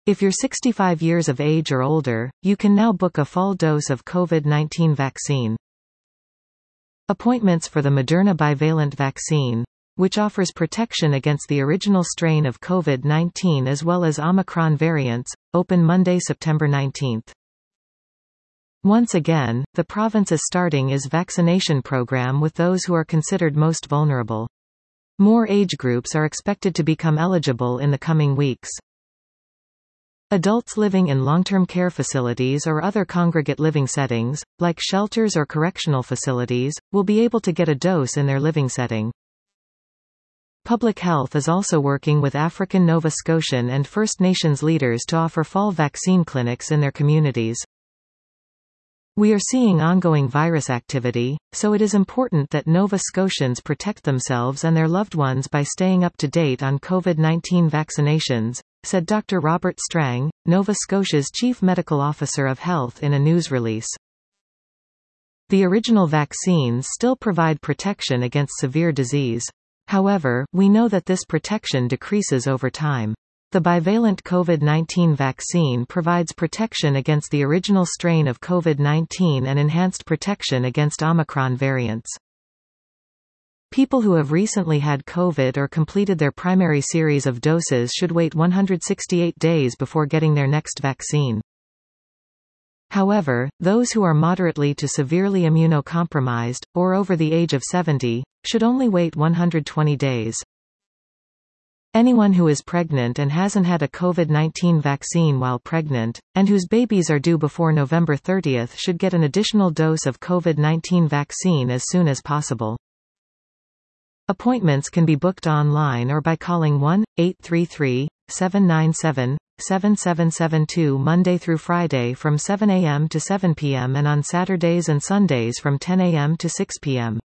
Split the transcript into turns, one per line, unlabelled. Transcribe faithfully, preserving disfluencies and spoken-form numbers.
If you're sixty-five years of age or older, you can now book a fall dose of COVID nineteen vaccine. Appointments for the Moderna bivalent vaccine, which offers protection against the original strain of COVID nineteen as well as Omicron variants, open Monday, September nineteenth. Once again, the province is starting its vaccination program with those who are considered most vulnerable. More age groups are expected to become eligible in the coming weeks. Adults living in long-term care facilities or other congregate living settings, like shelters or correctional facilities, will be able to get a dose in their living setting. Public Health is also working with African Nova Scotian and First Nations leaders to offer fall vaccine clinics in their communities. We are seeing ongoing virus activity, so it is important that Nova Scotians protect themselves and their loved ones by staying up to date on COVID nineteen vaccinations, said Doctor Robert Strang, Nova Scotia's Chief Medical Officer of Health in a news release. The original vaccines still provide protection against severe disease. However, we know that this protection decreases over time. The bivalent COVID nineteen vaccine provides protection against the original strain of COVID nineteen and enhanced protection against Omicron variants. People who have recently had COVID or completed their primary series of doses should wait one hundred sixty-eight days before getting their next vaccine. However, those who are moderately to severely immunocompromised, or over the age of seventy, should only wait one hundred twenty days. Anyone who is pregnant and hasn't had a COVID nineteen vaccine while pregnant, and whose babies are due before November thirtieth should get an additional dose of COVID nineteen vaccine as soon as possible. Appointments can be booked online or by calling one eight three three, seven nine seven, seven seven seven two Monday through Friday from seven A M to seven P M and on Saturdays and Sundays from ten A M to six P M